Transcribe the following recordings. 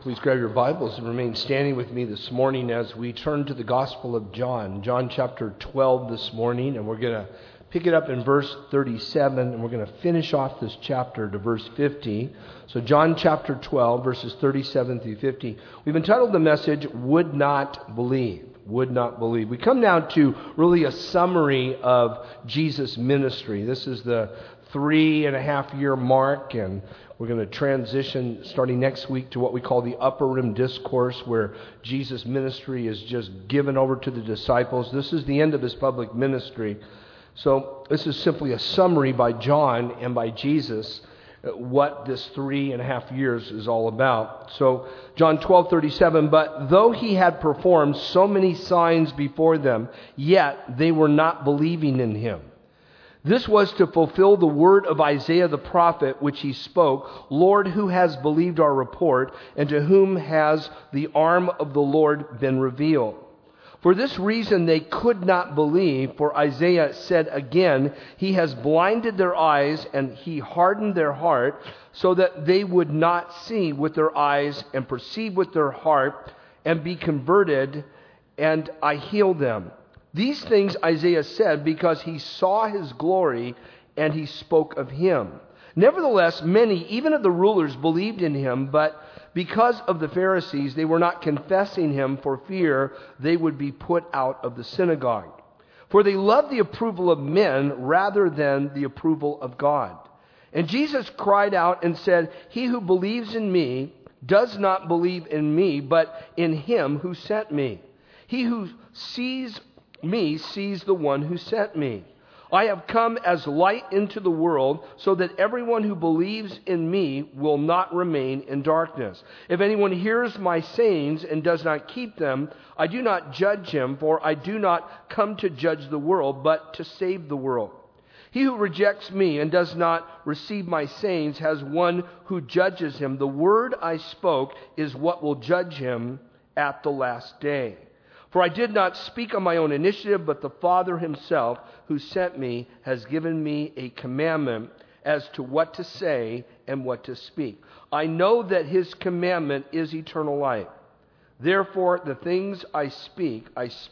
Please grab your Bibles and remain standing with me this morning as we turn to the Gospel of John. John chapter 12 this morning, and we're going to pick it up in verse 37, and we're going to finish off this chapter to verse 50. So John chapter 12, verses 37 through 50. We've entitled the message, Would Not Believe. Would not believe. We come now to really a summary of Jesus' ministry. This is the 3.5-year mark, and we're going to transition starting next week to what we call the Upper Room Discourse, where Jesus' ministry is just given over to the disciples. This is the end of his public ministry. So this is simply a summary by John and by Jesus what this 3.5 years is all about. So John 12:37, but though he had performed so many signs before them, yet they were not believing in him. This was to fulfill the word of Isaiah the prophet, which he spoke, Lord, who has believed our report, and to whom has the arm of the Lord been revealed? For this reason they could not believe, for Isaiah said again, he has blinded their eyes and he hardened their heart, so that they would not see with their eyes and perceive with their heart and be converted, and I heal them. These things Isaiah said because he saw his glory and he spoke of him. Nevertheless, many, even of the rulers, believed in him, but because of the Pharisees, they were not confessing him for fear they would be put out of the synagogue. For they loved the approval of men rather than the approval of God. And Jesus cried out and said, he who believes in me does not believe in me, but in him who sent me. He who sees me sees the one who sent me. I have come as light into the world so that everyone who believes in me will not remain in darkness. If anyone hears my sayings and does not keep them, I do not judge him, for I do not come to judge the world, but to save the world. He who rejects me and does not receive my sayings has one who judges him. The word I spoke is what will judge him at the last day. For I did not speak on my own initiative, but the Father himself who sent me has given me a commandment as to what to say and what to speak. I know that his commandment is eternal life. Therefore, the things I speak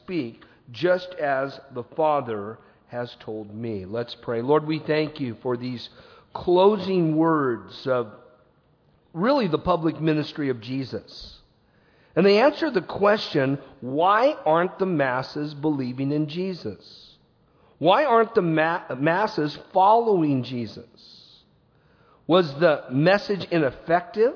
just as the Father has told me. Let's pray. Lord, we thank you for these closing words of really the public ministry of Jesus. And they answer the question, why aren't the masses believing in Jesus? Why aren't the masses following Jesus? Was the message ineffective?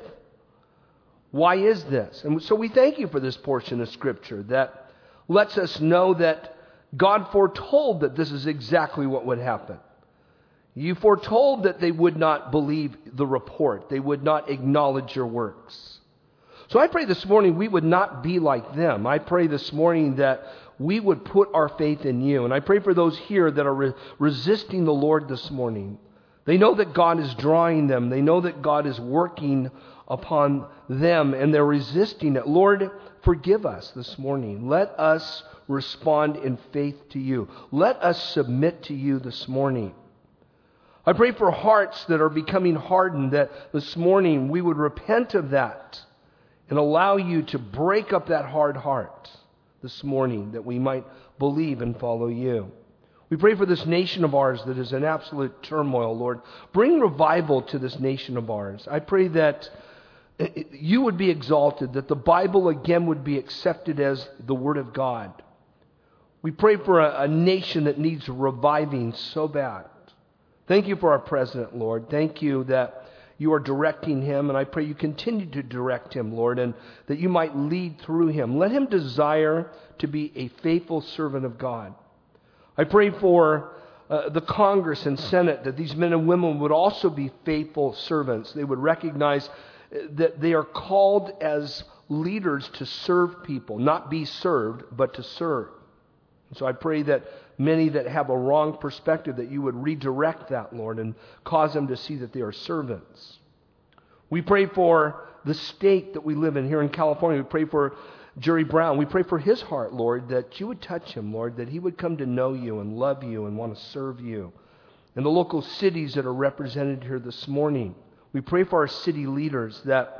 Why is this? And so we thank you for this portion of Scripture that lets us know that God foretold that this is exactly what would happen. You foretold that they would not believe the report. They would not acknowledge your works. So I pray this morning we would not be like them. I pray this morning that we would put our faith in you. And I pray for those here that are resisting the Lord this morning. They know that God is drawing them. They know that God is working upon them, and they're resisting it. Lord, forgive us this morning. Let us respond in faith to you. Let us submit to you this morning. I pray for hearts that are becoming hardened, that this morning we would repent of that and allow you to break up that hard heart this morning, that we might believe and follow you. We pray for this nation of ours that is in absolute turmoil, Lord. Bring revival to this nation of ours. I pray that you would be exalted, that the Bible again would be accepted as the Word of God. We pray for a nation that needs reviving so bad. Thank you for our president, Lord. Thank you that you are directing him, and I pray you continue to direct him, Lord, and that you might lead through him. Let him desire to be a faithful servant of God. I pray for the Congress and Senate, that these men and women would also be faithful servants. They would recognize that they are called as leaders to serve people, not be served, but to serve. And so I pray that many that have a wrong perspective, that you would redirect that, Lord, and cause them to see that they are servants. We pray for the state that we live in here in California. We pray for Jerry Brown. We pray for his heart, Lord, that you would touch him, Lord, that he would come to know you and love you and want to serve you. And the local cities that are represented here this morning, we pray for our city leaders that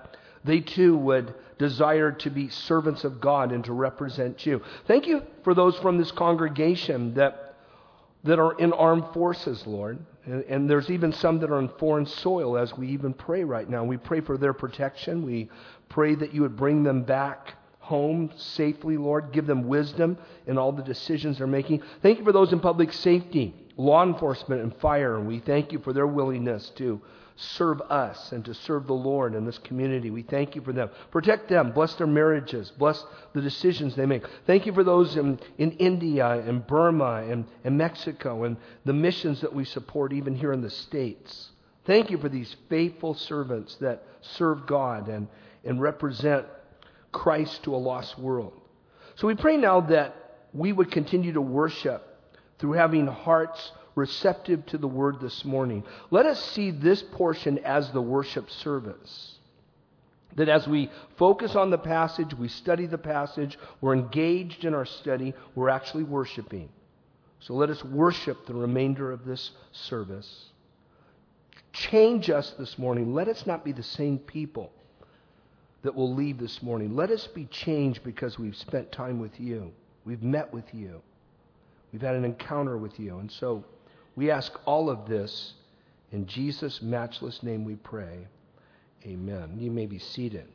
they too would desire to be servants of God and to represent you. Thank you for those from this congregation that are in armed forces, Lord. And there's even some that are on foreign soil as we even pray right now. We pray for their protection. We pray that you would bring them back home safely, Lord. Give them wisdom in all the decisions they're making. Thank you for those in public safety, law enforcement, and fire. And we thank you for their willingness to serve us and to serve the Lord in this community. We thank you for them. Protect them. Bless their marriages. Bless the decisions they make. Thank you for those in India and Burma and Mexico and the missions that we support even here in the States. Thank you for these faithful servants that serve God and represent Christ to a lost world. So we pray now that we would continue to worship through having hearts receptive to the word this morning. Let us see this portion as the worship service. That as we focus on the passage, we study the passage, we're engaged in our study, we're actually worshiping. So let us worship the remainder of this service. Change us this morning. Let us not be the same people that will leave this morning. Let us be changed because we've spent time with you. We've met with you. We've had an encounter with you. And so we ask all of this in Jesus' matchless name we pray. Amen. You may be seated.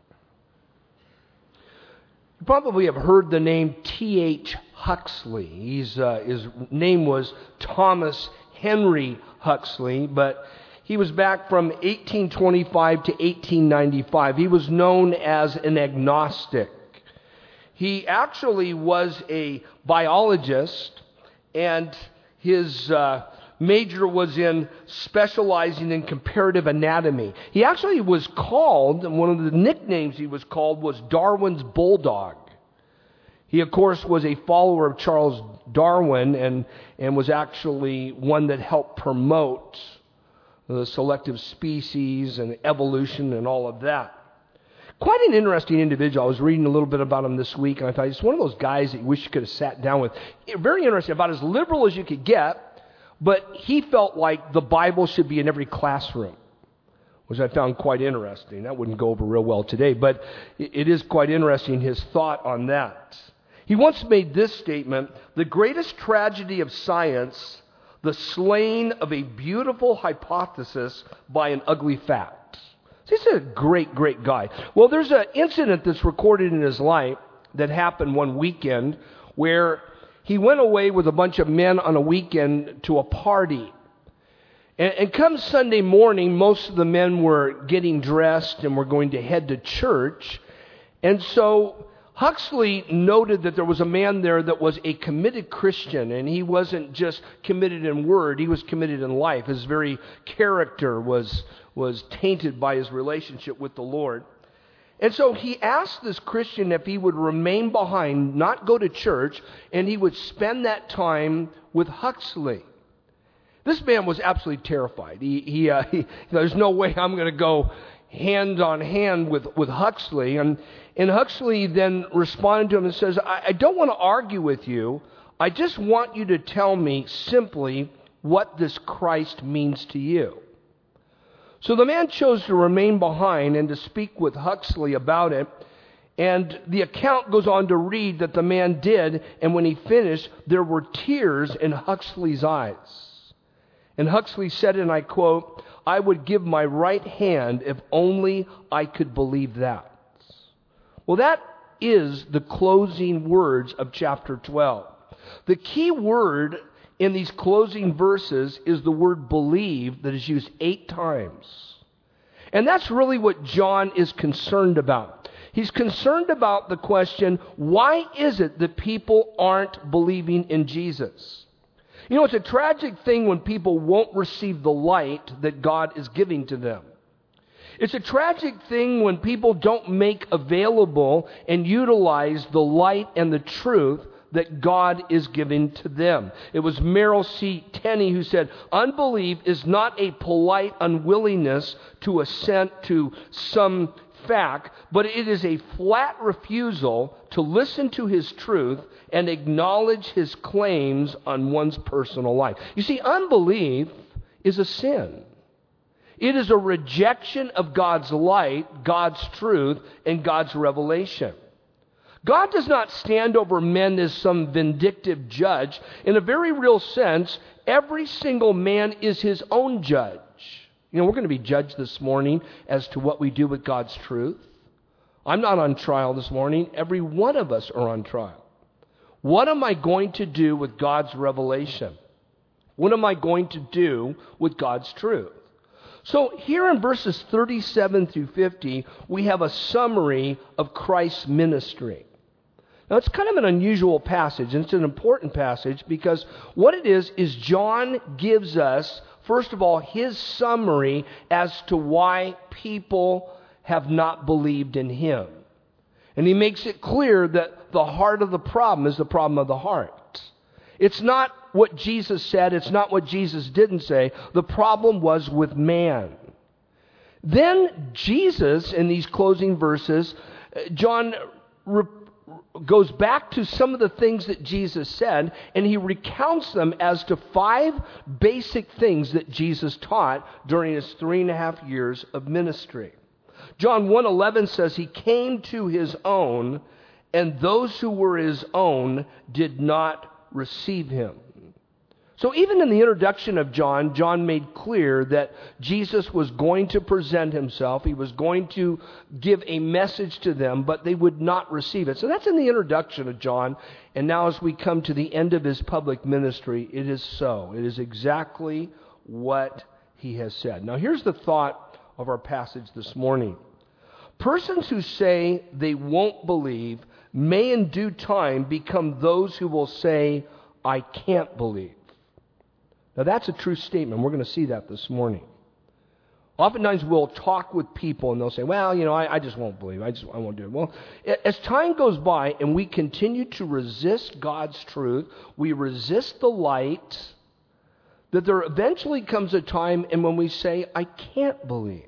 You probably have heard the name T.H. Huxley. His name was Thomas Henry Huxley, but he was back from 1825 to 1895. He was known as an agnostic. He actually was a biologist, and his major was in specializing in comparative anatomy. He actually was called, and one of the nicknames he was called was Darwin's Bulldog. He, of course, was a follower of Charles Darwin and was actually one that helped promote the selective species and evolution and all of that. Quite an interesting individual. I was reading a little bit about him this week, and I thought he's one of those guys that you wish you could have sat down with. Very interesting, about as liberal as you could get, but he felt like the Bible should be in every classroom, which I found quite interesting. That wouldn't go over real well today, but it is quite interesting, his thought on that. He once made this statement: "The greatest tragedy of science, the slaying of a beautiful hypothesis by an ugly fact." So he's a great, great guy. Well, there's an incident that's recorded in his life that happened one weekend where he went away with a bunch of men on a weekend to a party. And come Sunday morning, most of the men were getting dressed and were going to head to church. And so Huxley noted that there was a man there that was a committed Christian, and he wasn't just committed in word, he was committed in life. His very character was tainted by his relationship with the Lord. And so he asked this Christian if he would remain behind, not go to church, and he would spend that time with Huxley. This man was absolutely terrified. There's no way I'm going to go hand on hand with Huxley. And Huxley then responded to him and says, I don't want to argue with you. I just want you to tell me simply what this Christ means to you. So the man chose to remain behind and to speak with Huxley about it. And the account goes on to read that the man did, and when he finished, there were tears in Huxley's eyes. And Huxley said, and I quote, "I would give my right hand if only I could believe that." Well, that is the closing words of chapter 12. The key word in these closing verses is the word believe, that is used 8 times. And that's really what John is concerned about. He's concerned about the question, why is it that people aren't believing in Jesus? You know, it's a tragic thing when people won't receive the light that God is giving to them. It's a tragic thing when people don't make available and utilize the light and the truth that God is giving to them. It was Merrill C. Tenney who said, "Unbelief is not a polite unwillingness to assent to some fact, but it is a flat refusal to listen to his truth and acknowledge his claims on one's personal life." You see, unbelief is a sin. It is a rejection of God's light, God's truth, and God's revelation. God does not stand over men as some vindictive judge. In a very real sense, every single man is his own judge. We're going to be judged this morning as to what we do with God's truth. I'm not on trial this morning. Every one of us are on trial. What am I going to do with God's revelation? What am I going to do with God's truth? So here in verses 37 through 50, we have a summary of Christ's ministry. Now, it's kind of an unusual passage, and it's an important passage because what it is John gives us, first of all, his summary as to why people have not believed in him. And he makes it clear that the heart of the problem is the problem of the heart. It's not what Jesus said. It's not what Jesus didn't say. The problem was with man. Then Jesus, in these closing verses, John goes back to some of the things that Jesus said, and he recounts them as to 5 basic things that Jesus taught during his 3.5 years of ministry. John 1:11 says he came to his own, and those who were his own did not receive him. So even in the introduction of John, John made clear that Jesus was going to present himself. He was going to give a message to them, but they would not receive it. So that's in the introduction of John. And now as we come to the end of his public ministry, it is so. It is exactly what he has said. Now here's the thought of our passage this morning. Persons who say they won't believe may in due time become those who will say, I can't believe. Now that's a true statement. We're going to see that this morning. Oftentimes we'll talk with people and they'll say, well, I just won't believe. I won't do it. Well, as time goes by and we continue to resist God's truth, we resist the light, that there eventually comes a time and when we say, I can't believe.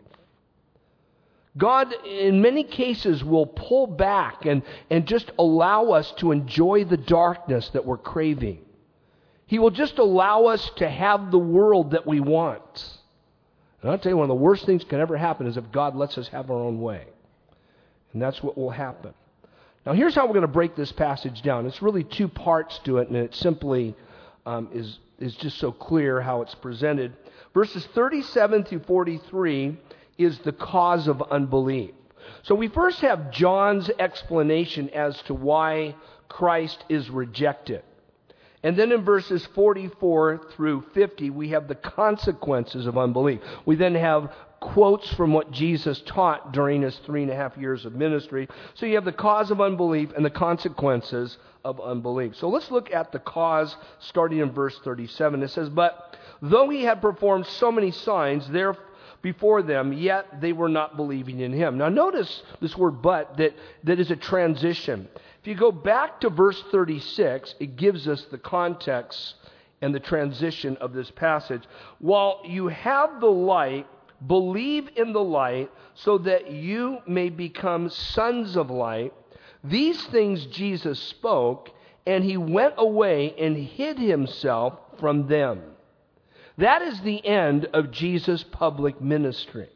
God, in many cases, will pull back and just allow us to enjoy the darkness that we're craving. He will just allow us to have the world that we want. And I'll tell you, one of the worst things that can ever happen is if God lets us have our own way. And that's what will happen. Now, here's how we're going to break this passage down. It's really 2 parts to it, and it simply is just so clear how it's presented. Verses 37 through 43 is the cause of unbelief. So we first have John's explanation as to why Christ is rejected. And then in verses 44 through 50, we have the consequences of unbelief. We then have quotes from what Jesus taught during his 3.5 years of ministry. So you have the cause of unbelief and the consequences of unbelief. So let's look at the cause starting in verse 37. It says, but though he had performed so many signs there before them, yet they were not believing in him. Now notice this word but that is a transition. If you go back to verse 36, it gives us the context and the transition of this passage. While you have the light, believe in the light so that you may become sons of light. These things Jesus spoke, and he went away and hid himself from them. That is the end of Jesus' public ministry.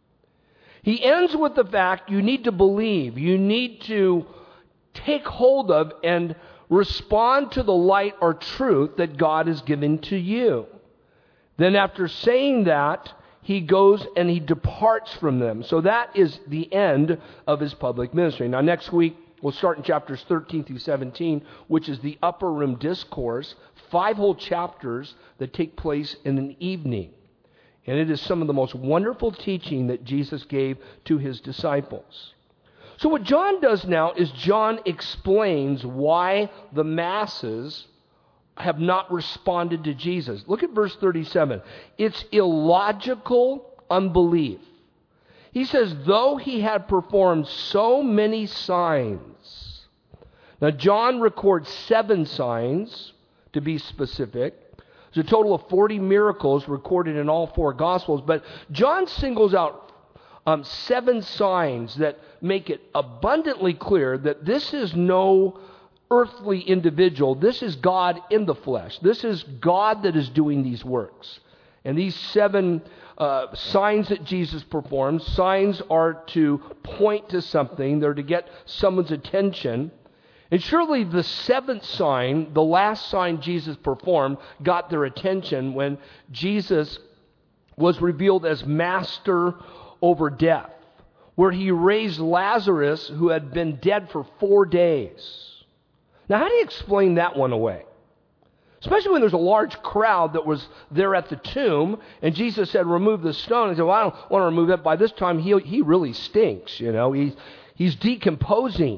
He ends with the fact you need to believe. You need to take hold of and respond to the light or truth that God has given to you. Then after saying that, he goes and he departs from them. So that is the end of his public ministry. Now next week, we'll start in chapters 13 through 17, which is the upper room discourse, 5 whole chapters that take place in an evening. And it is some of the most wonderful teaching that Jesus gave to his disciples. So what John does now is John explains why the masses have not responded to Jesus. Look at verse 37. It's illogical unbelief. He says, though he had performed so many signs. Now, John records 7 signs, to be specific. There's a total of 40 miracles recorded in all 4 Gospels. But John singles out 7 signs that make it abundantly clear that this is no earthly individual. This is God in the flesh. This is God that is doing these works. And these 7 signs that Jesus performs, signs are to point to something. They're to get someone's attention. And surely the 7th sign, the last sign Jesus performed, got their attention when Jesus was revealed as master over death, where he raised Lazarus, who had been dead for 4 days. Now, how do you explain that one away? Especially when there's a large crowd that was there at the tomb, and Jesus said, remove the stone. He said, well, I don't want to remove it. By this time, he really stinks, you know. He's decomposing.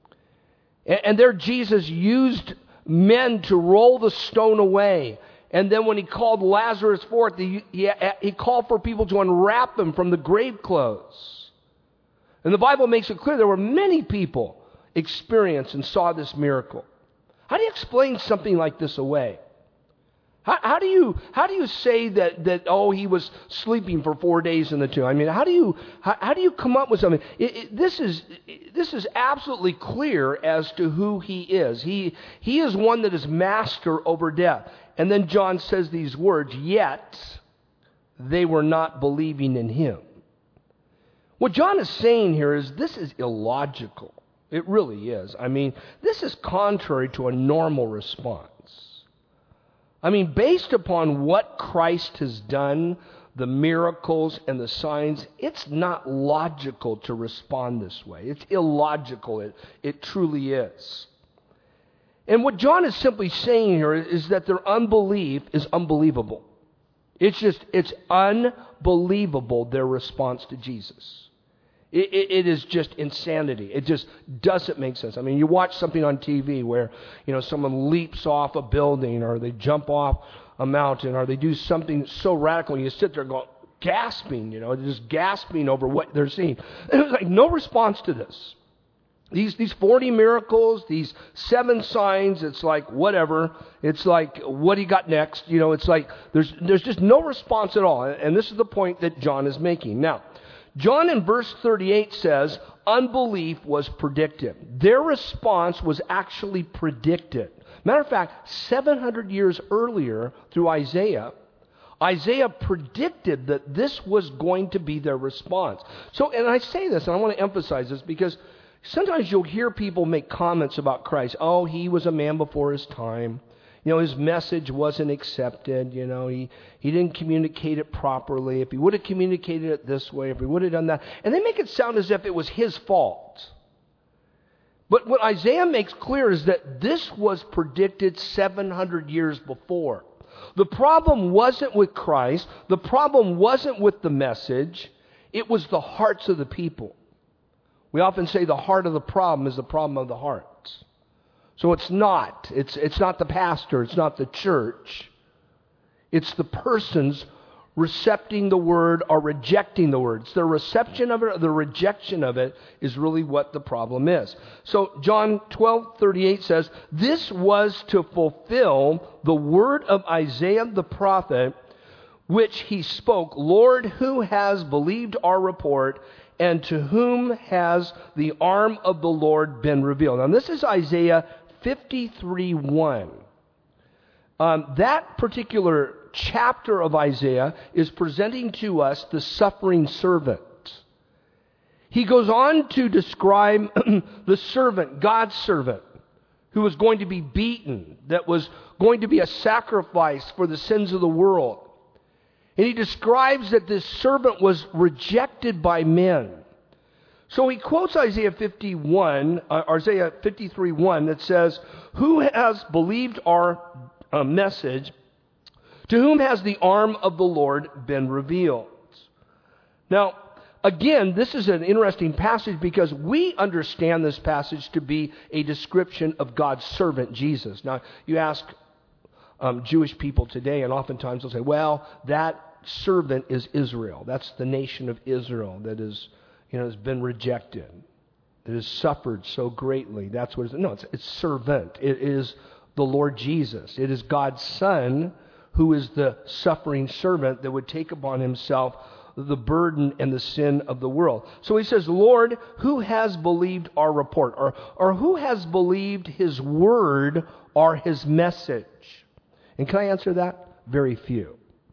And there Jesus used men to roll the stone away. And then when he called Lazarus forth, he called for people to unwrap him from the grave clothes. And the Bible makes it clear there were many people experienced and saw this miracle. How do you explain something like this away? How do you say that he was sleeping for 4 days in the tomb? I mean, how do you come up with something? This is absolutely clear as to who he is. He is one that is master over death. And then John says these words, yet they were not believing in him. What John is saying here is this is illogical. It really is. I mean, this is contrary to a normal response. I mean, based upon what Christ has done, the miracles and the signs, it's not logical to respond this way. It's illogical. It truly is. And what John is simply saying here is that their unbelief is unbelievable. It's unbelievable, their response to Jesus. It is just insanity. It just doesn't make sense. I mean, you watch something on TV where, someone leaps off a building, or they jump off a mountain, or they do something so radical, and you sit there going, gasping, just gasping over what they're seeing. And it was like no response to this. These 40 miracles, these 7 signs, it's like whatever. It's like, what do you got next? It's like there's just no response at all. And this is the point that John is making. Now, John in verse 38 says, unbelief was predicted. Their response was actually predicted. Matter of fact, 700 years earlier through Isaiah predicted that this was going to be their response. So, and I say this, and I want to emphasize this, because sometimes you'll hear people make comments about Christ. Oh, he was a man before his time. His message wasn't accepted. He didn't communicate it properly. If he would have communicated it this way, if he would have done that. And they make it sound as if it was his fault. But what Isaiah makes clear is that this was predicted 700 years before. The problem wasn't with Christ. The problem wasn't with the message. It was the hearts of the people. We often say the heart of the problem is the problem of the heart. So it's not the pastor, it's not the church. It's the persons recepting the word or rejecting the word. It's their reception of it or the rejection of it is really what the problem is. So John 12:38 says, this was to fulfill the word of Isaiah the prophet, which he spoke, Lord, who has believed our report, and to whom has the arm of the Lord been revealed? Now this is Isaiah 53:1. That particular chapter of Isaiah is presenting to us the suffering servant. He goes on to describe the servant, God's servant, who was going to be beaten, that was going to be a sacrifice for the sins of the world. And he describes that this servant was rejected by men. So he quotes Isaiah 53:1 that says, who has believed our message? To whom has the arm of the Lord been revealed? Now, again, this is an interesting passage because we understand this passage to be a description of God's servant, Jesus. Now, you ask Jewish people today, and oftentimes they'll say, well, that servant is Israel. That's the nation of Israel that is, has been rejected. It has suffered so greatly. That's what it is. No, it's servant. It is the Lord Jesus. It is God's Son who is the suffering servant that would take upon himself the burden and the sin of the world. So he says, Lord, who has believed our report? Or who has believed his word or his message? And can I answer that? Very few.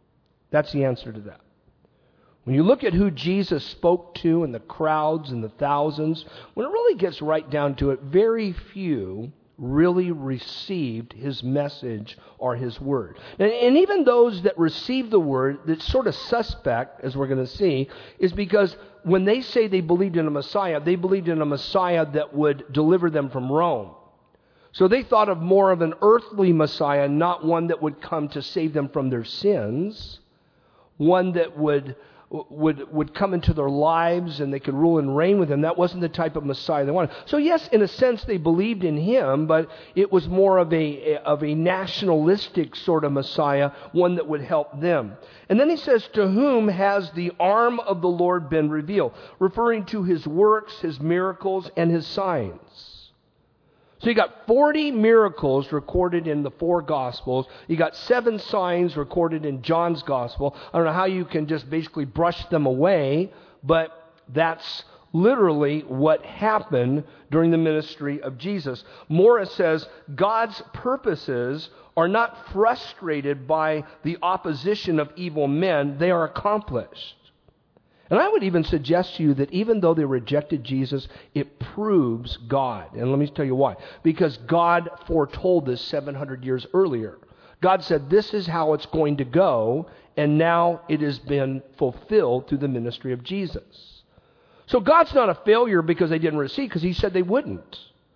That's the answer to that. When you look at who Jesus spoke to and the crowds and the thousands, when it really gets right down to it, very few really received his message or his word. And even those that received the word, that's sort of suspect, as we're going to see, is because when they say they believed in a Messiah, they believed in a Messiah that would deliver them from Rome. So they thought of more of an earthly Messiah, not one that would come to save them from their sins, one that would come into their lives and they could rule and reign with him. That wasn't the type of Messiah they wanted. So yes, in a sense, they believed in him, but it was more of a nationalistic sort of Messiah, one that would help them. And then he says, to whom has the arm of the Lord been revealed? Referring to his works, his miracles, and his signs. So you got 40 miracles recorded in the 4 Gospels. You got 7 signs recorded in John's Gospel. I don't know how you can just basically brush them away, but that's literally what happened during the ministry of Jesus. Morris says, God's purposes are not frustrated by the opposition of evil men. They are accomplished. And I would even suggest to you that even though they rejected Jesus, it proves God. And let me tell you why. Because God foretold this 700 years earlier. God said, this is how it's going to go, and now it has been fulfilled through the ministry of Jesus. So God's not a failure because they didn't receive, because he said they wouldn't.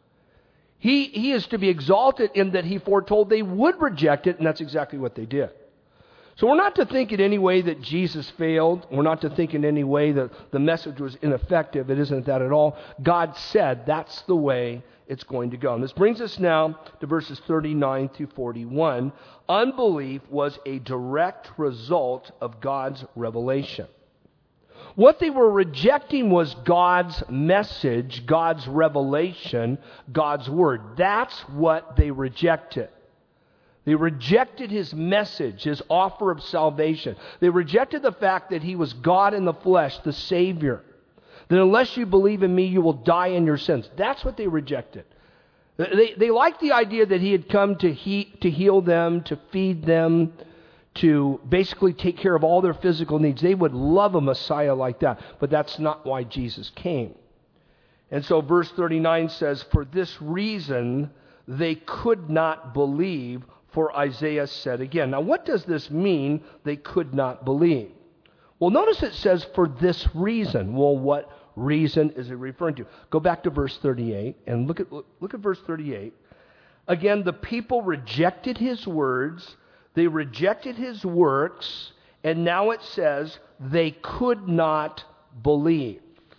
He is to be exalted in that he foretold they would reject it, and that's exactly what they did. So we're not to think in any way that Jesus failed. We're not to think in any way that the message was ineffective. It isn't that at all. God said that's the way it's going to go. And this brings us now to verses 39 through 41. Unbelief was a direct result of God's revelation. What they were rejecting was God's message, God's revelation, God's word. That's what they rejected. They rejected his message, his offer of salvation. They rejected the fact that he was God in the flesh, the Savior. That unless you believe in me, you will die in your sins. That's what they rejected. They liked the idea that he had come to heal them, to feed them, to basically take care of all their physical needs. They would love a Messiah like that. But that's not why Jesus came. And so verse 39 says, for this reason they could not believe, for Isaiah said again. Now, what does this mean, they could not believe? Well, notice it says, for this reason. Well, what reason is it referring to? Go back to verse 38 and look at verse 38. Again, the people rejected his words, they rejected his works, and now it says they could not believe.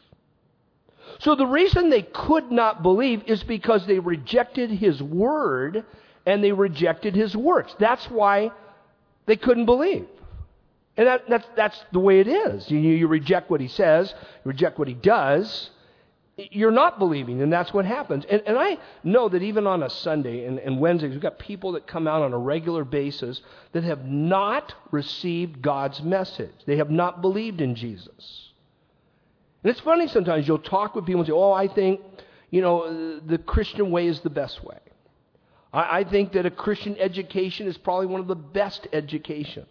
So the reason they could not believe is because they rejected his word and they rejected his works. That's why they couldn't believe. And that's the way it is. You reject what he says, you reject what he does, you're not believing, and that's what happens. And I know that even on a Sunday and Wednesdays, we've got people that come out on a regular basis that have not received God's message. They have not believed in Jesus. And it's funny sometimes you'll talk with people and say, oh, I think, the Christian way is the best way. I think that a Christian education is probably one of the best educations.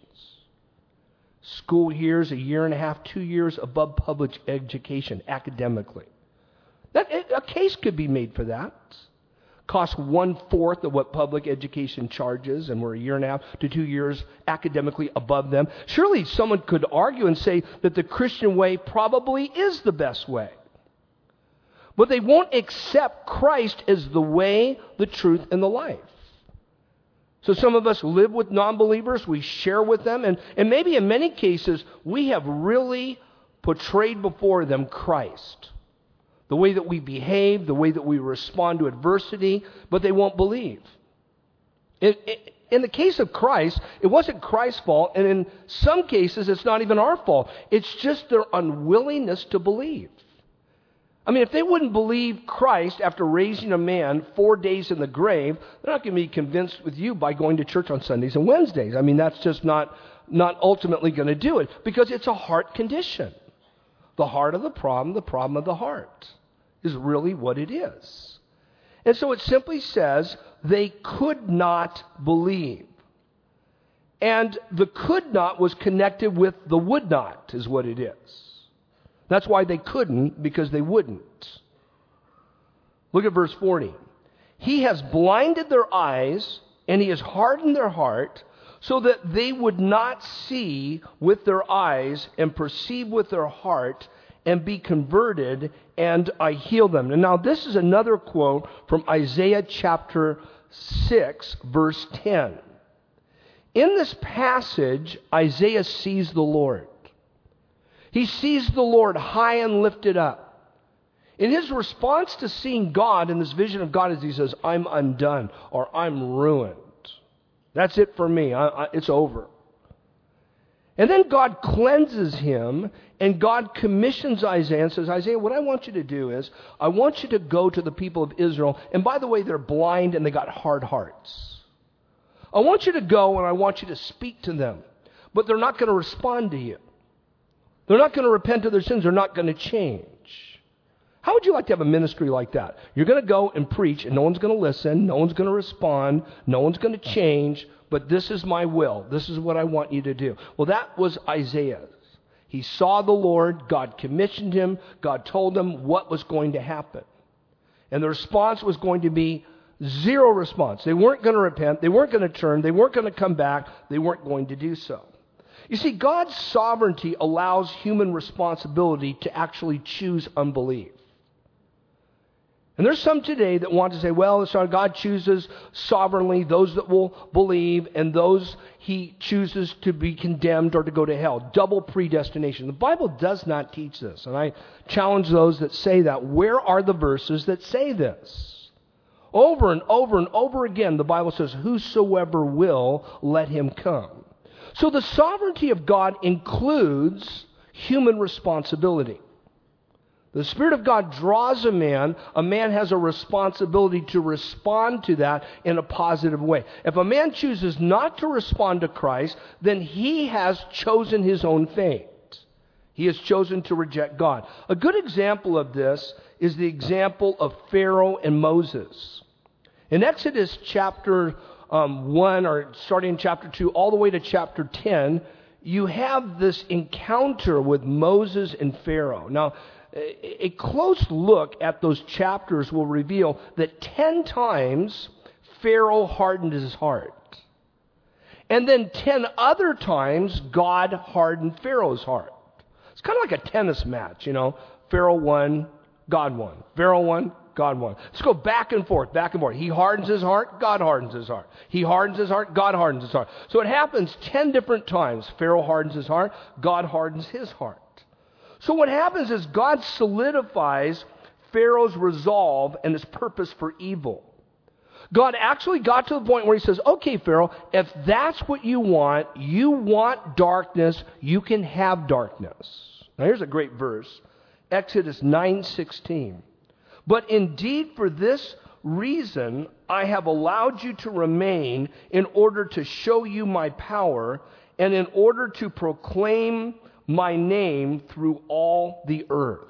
School years, 1.5 years, 2 years above public education academically. A case could be made for that. Costs 1/4 of what public education charges, and we're 1.5 to 2 years academically above them. Surely someone could argue and say that the Christian way probably is the best way. But they won't accept Christ as the way, the truth, and the life. So some of us live with non-believers, we share with them, and maybe in many cases we have really portrayed before them Christ. The way that we behave, the way that we respond to adversity, but they won't believe. In the case of Christ, it wasn't Christ's fault, and in some cases it's not even our fault. It's just their unwillingness to believe. I mean, if they wouldn't believe Christ after raising a man 4 days in the grave, they're not going to be convinced with you by going to church on Sundays and Wednesdays. I mean, that's just not ultimately going to do it, because it's a heart condition. The heart of the problem of the heart is really what it is. And so it simply says they could not believe. And the could not was connected with the would not, is what it is. That's why they couldn't, because they wouldn't. Look at verse 40. He has blinded their eyes, and he has hardened their heart, so that they would not see with their eyes and perceive with their heart and be converted, and I heal them. And now this is another quote from Isaiah chapter 6, verse 10. In this passage, Isaiah sees the Lord. He sees the Lord high and lifted up. In his response to seeing God in this vision of God is he says, I'm undone, or I'm ruined. That's it for me. It's over. And then God cleanses him, and God commissions Isaiah and says, Isaiah, what I want you to do is, I want you to go to the people of Israel, and by the way, they're blind and they got hard hearts. I want you to go and I want you to speak to them, but they're not going to respond to you. They're not going to repent of their sins. They're not going to change. How would you like to have a ministry like that? You're going to go and preach, and no one's going to listen, no one's going to respond, no one's going to change, but this is my will. This is what I want you to do. Well, that was Isaiah's. He saw the Lord, God commissioned him, God told him what was going to happen. And the response was going to be zero response. They weren't going to repent, they weren't going to turn, they weren't going to come back, they weren't going to do so. You see, God's sovereignty allows human responsibility to actually choose unbelief. And there's some today that want to say, well, God chooses sovereignly those that will believe and those he chooses to be condemned or to go to hell. Double predestination. The Bible does not teach this. And I challenge those that say that. Where are the verses that say this? Over and over and over again, the Bible says, whosoever will, let him come. So the sovereignty of God includes human responsibility. The Spirit of God draws a man has a responsibility to respond to that in a positive way. If a man chooses not to respond to Christ, then he has chosen his own fate. He has chosen to reject God. A good example of this is the example of Pharaoh and Moses. In Exodus chapter 1, or starting in chapter 2, all the way to chapter 10, you have this encounter with Moses and Pharaoh. Now, a close look at those chapters will reveal that 10 times Pharaoh hardened his heart. And then 10 other times God hardened Pharaoh's heart. It's kind of like a tennis match, you know. Pharaoh won, God won. Pharaoh won, God won. Let's go back and forth, back and forth. He hardens his heart, God hardens his heart. He hardens his heart, God hardens his heart. So it happens 10 different times. Pharaoh hardens his heart, God hardens his heart. So what happens is God solidifies Pharaoh's resolve and his purpose for evil. God actually got to the point where he says, okay, Pharaoh, if that's what you want darkness, you can have darkness. Now here's a great verse. Exodus 9:16. But indeed for this reason I have allowed you to remain in order to show you my power and in order to proclaim my name through all the earth.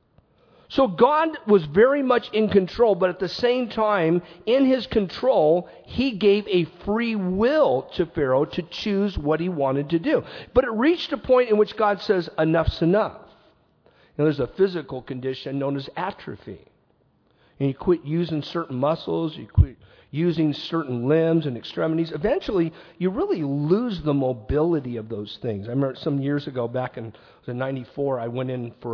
So God was very much in control, but at the same time, in his control, he gave a free will to Pharaoh to choose what he wanted to do. But it reached a point in which God says, enough's enough. Now, there's a physical condition known as atrophy. And you quit using certain muscles, you quit using certain limbs and extremities. Eventually, you really lose the mobility of those things. I remember some years ago, back in 94, I went in for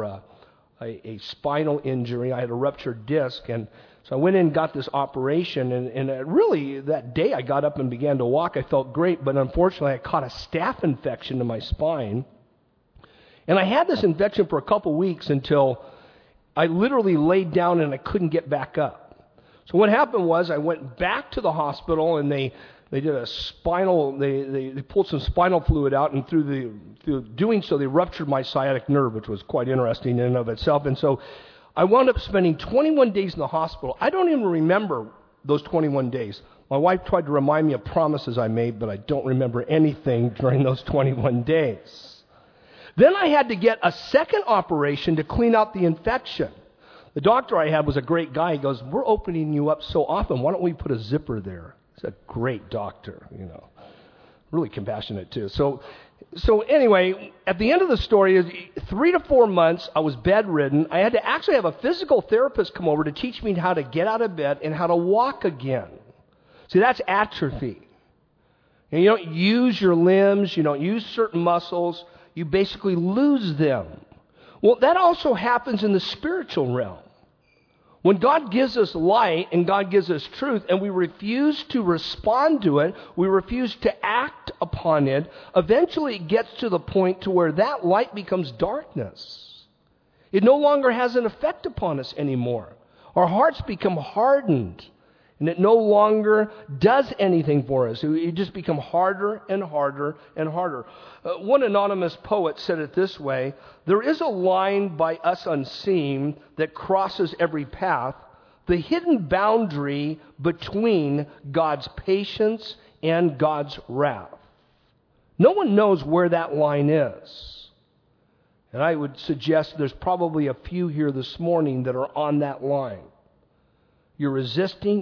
a spinal injury. I had a ruptured disc, and so I went in and got this operation, and really, that day I got up and began to walk. I felt great, but unfortunately, I caught a staph infection in my spine. And I had this infection for a couple weeks until I literally laid down and I couldn't get back up. So what happened was I went back to the hospital, and they did a spinal, they pulled some spinal fluid out, and through doing so, they ruptured my sciatic nerve, which was quite interesting in and of itself. And so I wound up spending 21 days in the hospital. I don't even remember those 21 days. My wife tried to remind me of promises I made, but I don't remember anything during those 21 days. Then I had to get a second operation to clean out the infection. The doctor I had was a great guy. He goes, we're opening you up so often. Why don't we put a zipper there? He's a great doctor, you know. Really compassionate too. So anyway, at the end of the story, 3 to 4 months, I was bedridden. I had to actually have a physical therapist come over to teach me how to get out of bed and how to walk again. See, that's atrophy. And you don't use your limbs, you don't use certain muscles, you basically lose them. Well, that also happens in the spiritual realm. When God gives us light and God gives us truth and we refuse to respond to it, we refuse to act upon it, eventually it gets to the point to where that light becomes darkness. It no longer has an effect upon us anymore. Our hearts become hardened and it no longer does anything for us. It just becomes harder and harder and harder. One anonymous poet said it this way: there is a line by us unseen that crosses every path, the hidden boundary between God's patience and God's wrath. No one knows where that line is. And I would suggest there's probably a few here this morning that are on that line. You're resisting.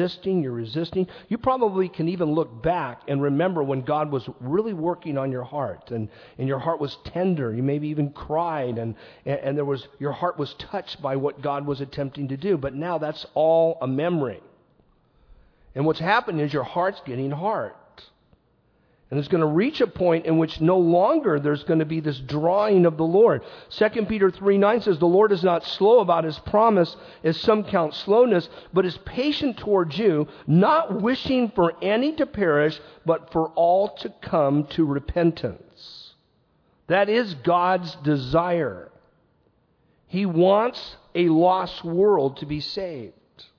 You probably can even look back and remember when God was really working on your heart and your heart was tender. You maybe even cried and your heart was touched by what God was attempting to do. But now that's all a memory. And what's happening is your heart's getting hard. And it's going to reach a point in which no longer there's going to be this drawing of the Lord. 2 Peter 3:9 says, the Lord is not slow about his promise, as some count slowness, but is patient towards you, not wishing for any to perish, but for all to come to repentance. That is God's desire. He wants a lost world to be saved.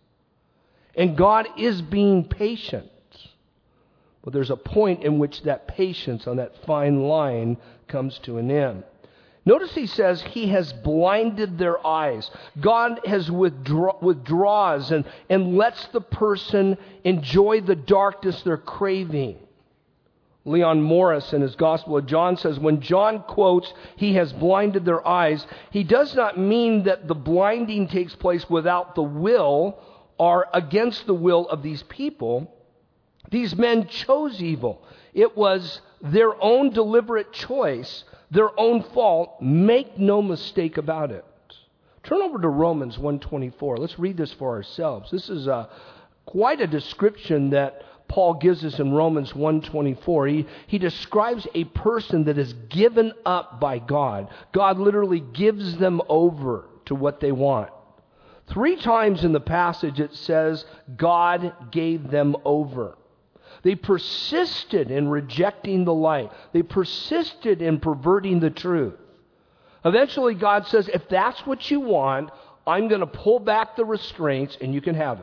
And God is being patient. But there's a point in which that patience on that fine line comes to an end. Notice he says he has blinded their eyes. God has withdraws and lets the person enjoy the darkness they're craving. Leon Morris in his Gospel of John says, when John quotes, he has blinded their eyes, he does not mean that the blinding takes place without the will or against the will of these people. These men chose evil. It was their own deliberate choice, their own fault. Make no mistake about it. Turn over to Romans 1:24. Let's read this for ourselves. This is quite a description that Paul gives us in Romans 1:24. He describes a person that is given up by God. God literally gives them over to what they want. 3 times in the passage it says God gave them over. They persisted in rejecting the light. They persisted in perverting the truth. Eventually God says, if that's what you want, I'm going to pull back the restraints and you can have it.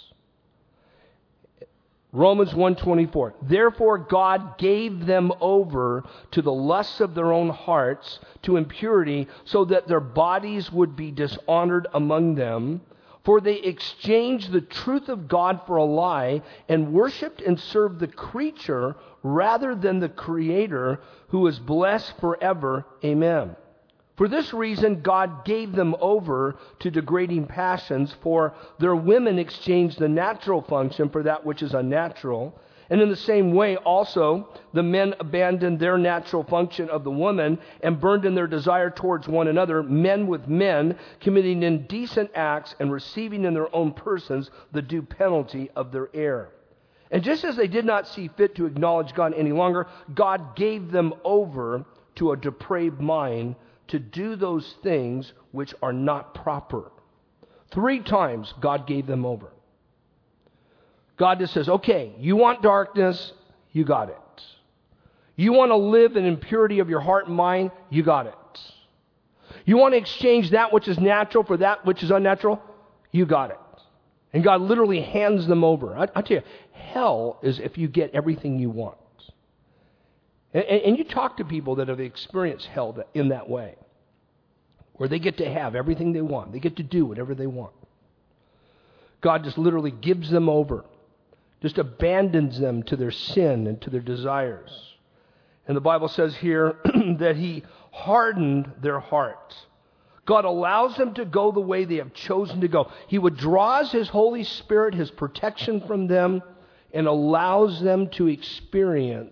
Romans 1:24. Therefore God gave them over to the lusts of their own hearts, to impurity, so that their bodies would be dishonored among them. For they exchanged the truth of God for a lie and worshipped and served the creature rather than the Creator, who is blessed forever. Amen. For this reason, God gave them over to degrading passions, for their women exchanged the natural function for that which is unnatural. And in the same way, also, the men abandoned their natural function of the woman and burned in their desire towards one another, men with men, committing indecent acts and receiving in their own persons the due penalty of their error. And just as they did not see fit to acknowledge God any longer, God gave them over to a depraved mind to do those things which are not proper. 3 times God gave them over. God just says, okay, you want darkness, you got it. You want to live in impurity of your heart and mind, you got it. You want to exchange that which is natural for that which is unnatural, you got it. And God literally hands them over. I tell you, hell is if you get everything you want. And you talk to people that have experienced hell in that way, where they get to have everything they want. They get to do whatever they want. God just literally gives them over, just abandons them to their sin and to their desires. And the Bible says here that he hardened their hearts. God allows them to go the way they have chosen to go. He withdraws his Holy Spirit, his protection from them, and allows them to experience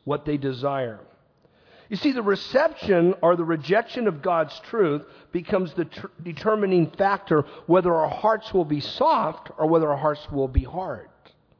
what they desire. You see, the reception or the rejection of God's truth becomes the determining factor whether our hearts will be soft or whether our hearts will be hard.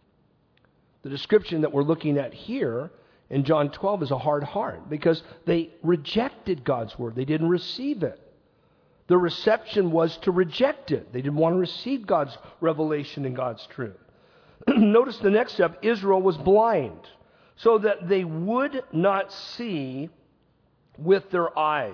The description that we're looking at here in John 12 is a hard heart because they rejected God's word. They didn't receive it. The reception was to reject it. They didn't want to receive God's revelation and God's truth. Notice the next step, Israel was blind so that they would not see with their eyes.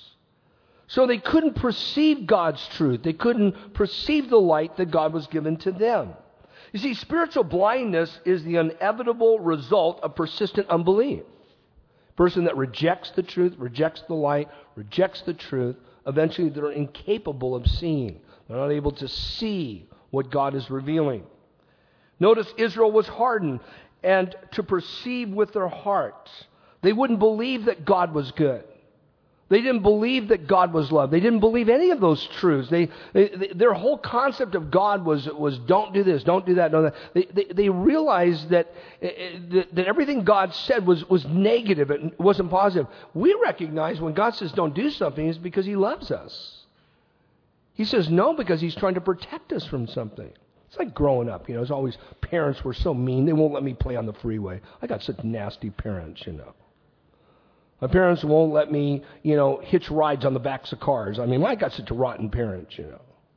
So they couldn't perceive God's truth. They couldn't perceive the light that God was given to them. You see, spiritual blindness is the inevitable result of persistent unbelief. A person that rejects the truth, rejects the light, rejects the truth, eventually they're incapable of seeing. They're not able to see what God is revealing. Notice Israel was hardened and to perceive with their hearts. They wouldn't believe that God was good. They didn't believe that God was love. They didn't believe any of those truths. Their whole concept of God was don't do this, don't do that, don't do that. They realized that everything God said was negative. It wasn't positive. We recognize when God says don't do something, it's because He loves us. He says no because He's trying to protect us from something. It's like growing up, It's always parents were so mean. They won't let me play on the freeway. I got such nasty parents, My parents won't let me, hitch rides on the backs of cars. I mean, I got such rotten parents, And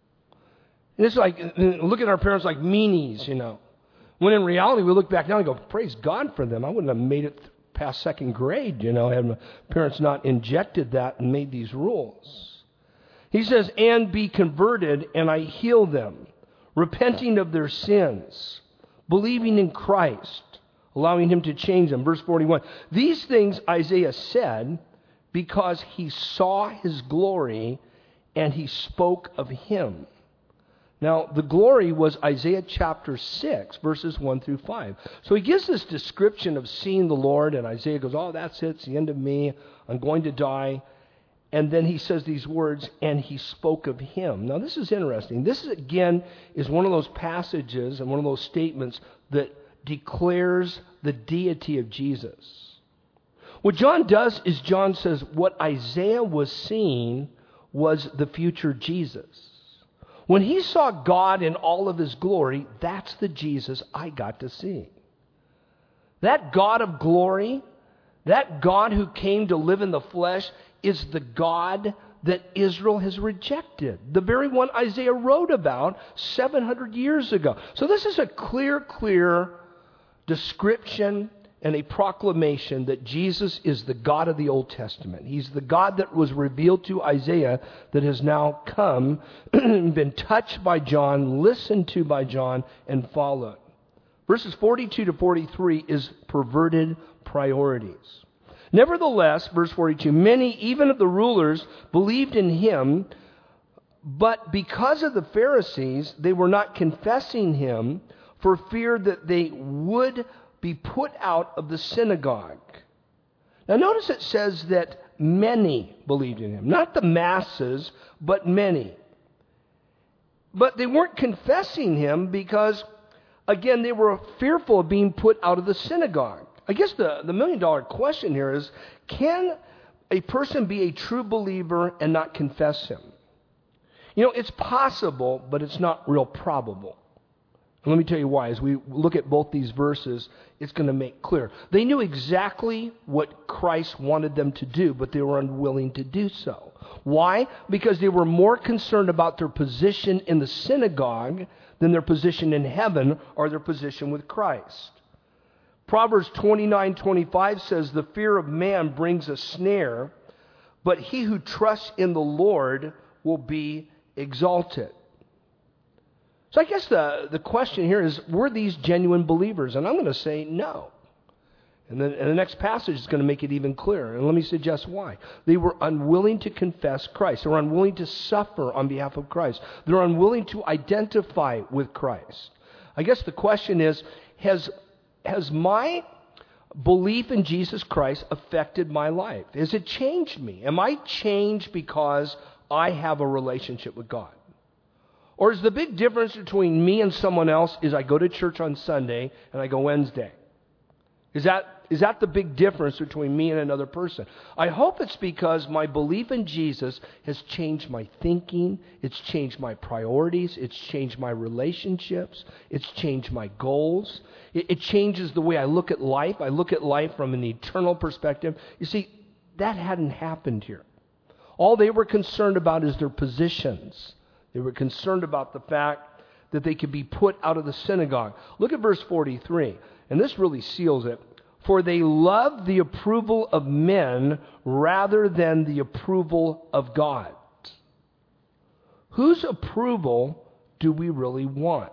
it's like, look at our parents like meanies, When in reality, we look back now and go, praise God for them. I wouldn't have made it past second grade, had my parents not injected that and made these rules. He says, and be converted, and I heal them, repenting of their sins, believing in Christ, allowing Him to change them. Verse 41, these things Isaiah said because he saw His glory and he spoke of Him. Now, the glory was Isaiah chapter 6, verses 1 through 5. So he gives this description of seeing the Lord, and Isaiah goes, oh, that's it, it's the end of me, I'm going to die. And then he says these words, and he spoke of Him. Now, this is interesting. This, again, is one of those passages and one of those statements that declares the deity of Jesus. What John does is John says what Isaiah was seeing was the future Jesus. When he saw God in all of His glory, that's the Jesus I got to see. That God of glory, that God who came to live in the flesh, is the God that Israel has rejected. The very one Isaiah wrote about 700 years ago. So this is a clear description and a proclamation that Jesus is the God of the Old Testament. He's the God that was revealed to Isaiah that has now come, been touched by John, listened to by John, and followed. Verses 42 to 43 is perverted priorities. Nevertheless, verse 42, many, even of the rulers, believed in Him, but because of the Pharisees, they were not confessing Him for fear that they would be put out of the synagogue. Now notice it says that many believed in Him. Not the masses, but many. But they weren't confessing Him because, again, they were fearful of being put out of the synagogue. I guess the million-dollar question here is, can a person be a true believer and not confess Him? It's possible, but it's not real probable. And let me tell you why. As we look at both these verses, it's going to make clear. They knew exactly what Christ wanted them to do, but they were unwilling to do so. Why? Because they were more concerned about their position in the synagogue than their position in heaven or their position with Christ. Proverbs 29:25 says, the fear of man brings a snare, but he who trusts in the Lord will be exalted. So I guess the question here is, were these genuine believers? And I'm going to say no. And then the next passage is going to make it even clearer. And let me suggest why. They were unwilling to confess Christ. They were unwilling to suffer on behalf of Christ. They're unwilling to identify with Christ. I guess the question is, has my belief in Jesus Christ affected my life? Has it changed me? Am I changed because I have a relationship with God? Or is the big difference between me and someone else is I go to church on Sunday and I go Wednesday? Is that the big difference between me and another person? I hope it's because my belief in Jesus has changed my thinking, it's changed my priorities, it's changed my relationships, it's changed my goals. It changes the way I look at life. I look at life from an eternal perspective. You see, that hadn't happened here. All they were concerned about is their positions. They were concerned about the fact that they could be put out of the synagogue. Look at verse 43, and this really seals it. For they love the approval of men rather than the approval of God. Whose approval do we really want?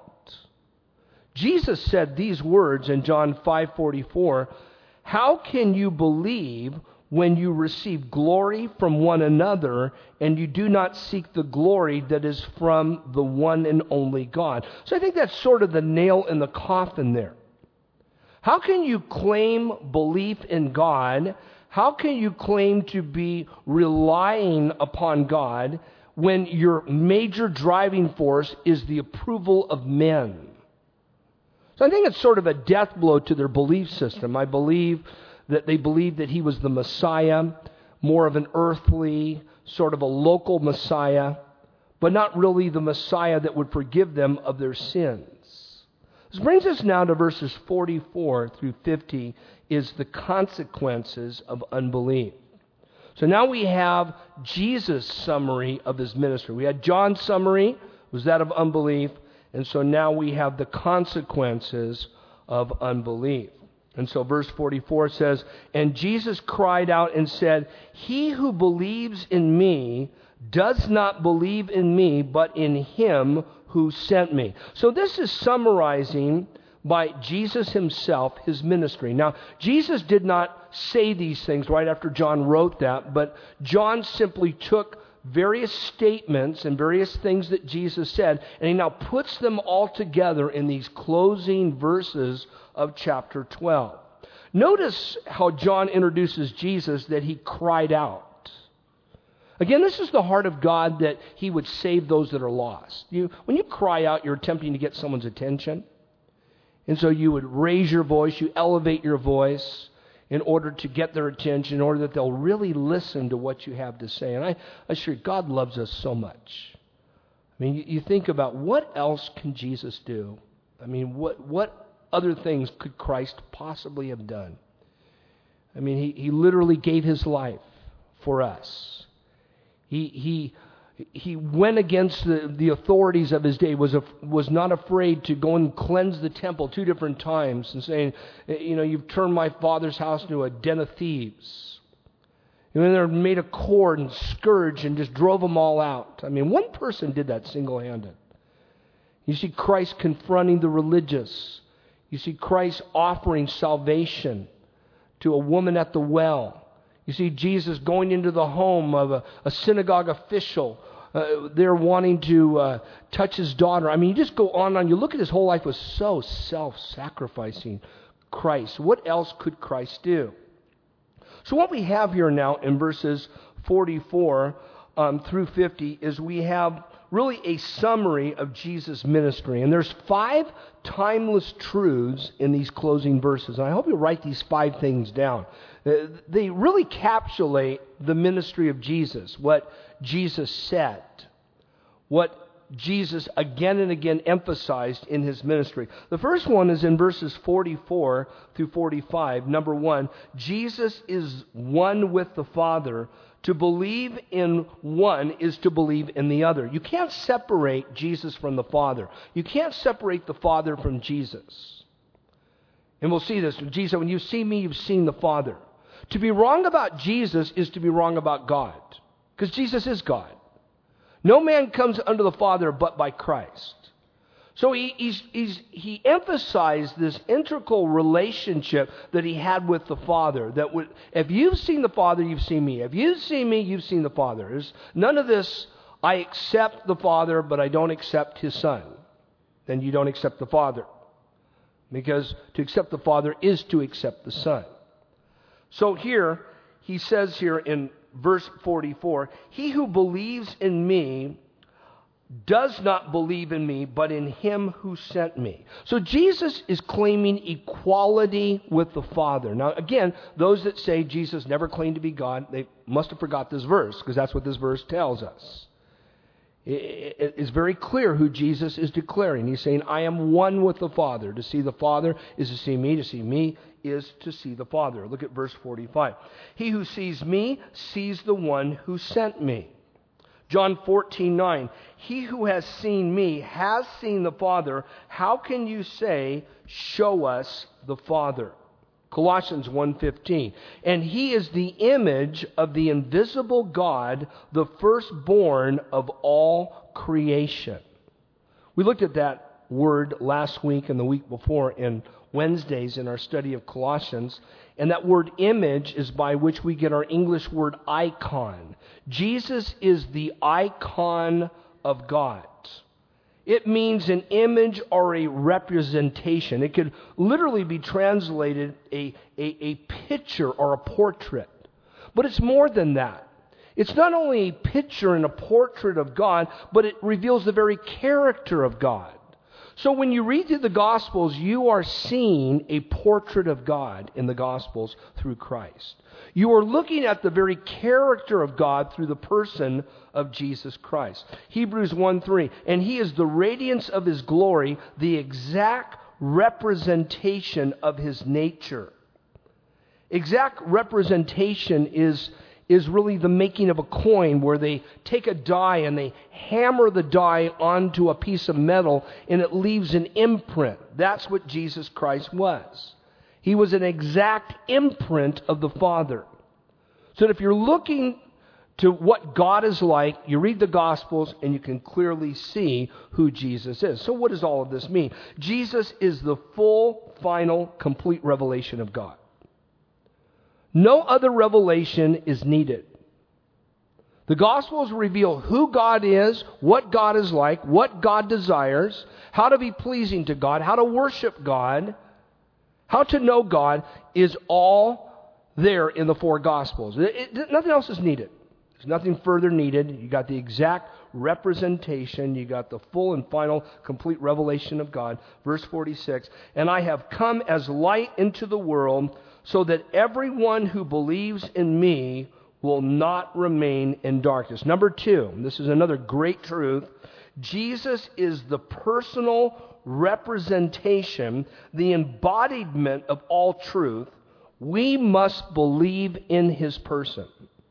Jesus said these words in John 5:44, how can you believe when you receive glory from one another and you do not seek the glory that is from the one and only God? So I think that's sort of the nail in the coffin there. How can you claim belief in God? How can you claim to be relying upon God when your major driving force is the approval of men? So I think it's sort of a death blow to their belief system. I believe that they believed that he was the Messiah, more of an earthly, sort of a local Messiah, but not really the Messiah that would forgive them of their sins. This brings us now to verses 44 through 50, is the consequences of unbelief. So now we have Jesus' summary of his ministry. We had John's summary, was that of unbelief, and so now we have the consequences of unbelief. And so verse 44 says, and Jesus cried out and said, he who believes in me does not believe in me, but in him who sent me. So this is summarizing by Jesus himself his ministry. Now, Jesus did not say these things right after John wrote that, but John simply took various statements and various things that Jesus said, and he now puts them all together in these closing verses of chapter 12. Notice how John introduces Jesus, that he cried out. Again, this is the heart of God, that he would save those that are lost. When you cry out, you're attempting to get someone's attention. And so you would raise your voice, you elevate your voice in order to get their attention, in order that they'll really listen to what you have to say. And I assure you, God loves us so much. I mean, you think about, what else can Jesus do? I mean, what other things could Christ possibly have done? I mean, he literally gave his life for us. He went against the authorities of his day, was not afraid to go and cleanse the temple 2 different times and saying, you've turned my father's house into a den of thieves. And then they made a cord and scourge and just drove them all out. I mean, one person did that single-handed. You see Christ confronting the religious. You see Christ offering salvation to a woman at the well. You see Jesus going into the home of a synagogue official. They're wanting to touch his daughter. I mean, you just go on and on. You look at his whole life was so self-sacrificing. Christ. What else could Christ do? So what we have here now in verses 44 through 50 is we have really a summary of Jesus' ministry. And there's 5 timeless truths in these closing verses. And I hope you write these 5 things down. They really encapsulate the ministry of Jesus, what Jesus said, what Jesus again and again emphasized in his ministry. The first one is in verses 44 through 45. Number 1, Jesus is one with the Father. To believe in one is to believe in the other. You can't separate Jesus from the Father. You can't separate the Father from Jesus. And we'll see this. Jesus, when you see me, you've seen the Father. To be wrong about Jesus is to be wrong about God, because Jesus is God. No man comes unto the Father but by Christ. So he emphasized this integral relationship that he had with the Father. That if you've seen the Father, you've seen me. If you've seen me, you've seen the Father. There's none of this, I accept the Father, but I don't accept his Son. Then you don't accept the Father. Because to accept the Father is to accept the Son. So here, he says here in verse 44, he who believes in me does not believe in me, but in him who sent me. So Jesus is claiming equality with the Father. Now, again, those that say Jesus never claimed to be God, they must have forgot this verse, because that's what this verse tells us. It is very clear who Jesus is declaring. He's saying, I am one with the Father. To see the Father is to see me. To see me is to see the Father. Look at verse 45. He who sees me sees the one who sent me. John 14:9. He who has seen me has seen the Father. How can you say, show us the Father? Colossians 1:15. And he is the image of the invisible God, the firstborn of all creation. We looked at that word last week and the week before in Wednesdays in our study of Colossians. And that word image is by which we get our English word icon. Jesus is the icon of God. It means an image or a representation. It could literally be translated a picture or a portrait. But it's more than that. It's not only a picture and a portrait of God, but it reveals the very character of God. So when you read through the Gospels, you are seeing a portrait of God in the Gospels through Christ. You are looking at the very character of God through the person of Jesus Christ. Hebrews 1:3, and he is the radiance of his glory, the exact representation of his nature. Exact representation is really the making of a coin, where they take a die and they hammer the die onto a piece of metal and it leaves an imprint. That's what Jesus Christ was. He was an exact imprint of the Father. So that if you're looking to what God is like, you read the Gospels and you can clearly see who Jesus is. So what does all of this mean? Jesus is the full, final, complete revelation of God. No other revelation is needed. The Gospels reveal who God is, what God is like, what God desires, how to be pleasing to God, how to worship God, how to know God, is all there in the four Gospels. Nothing else is needed. There's nothing further needed. You got the exact representation. You got the full and final, complete revelation of God. Verse 46, and I have come as light into the world, so that everyone who believes in me will not remain in darkness. Number two, this is another great truth. Jesus is the personal representation, the embodiment of all truth. We must believe in his person.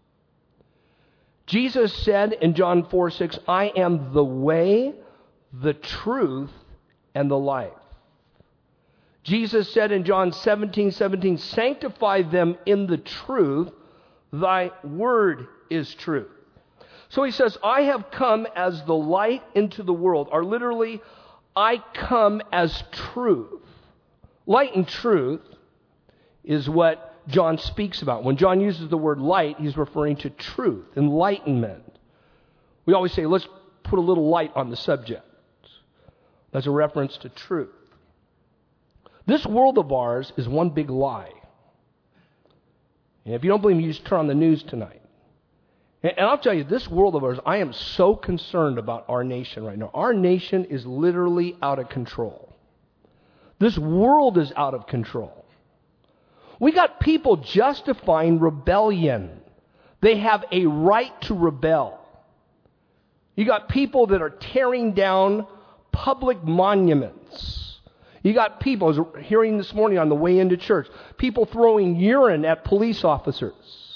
Jesus said in John 4:6, I am the way, the truth, and the life. Jesus said in John 17:17, sanctify them in the truth, thy word is truth. So he says, I have come as the light into the world, or literally, I come as truth. Light and truth is what John speaks about. When John uses the word light, he's referring to truth, enlightenment. We always say, let's put a little light on the subject. That's a reference to truth. This world of ours is one big lie. And if you don't believe me, you just turn on the news tonight. And I'll tell you, this world of ours, I am so concerned about our nation right now. Our nation is literally out of control. This world is out of control. We got people justifying rebellion. They have a right to rebel. You got people that are tearing down public monuments. You got people, I was hearing this morning on the way into church, people throwing urine at police officers.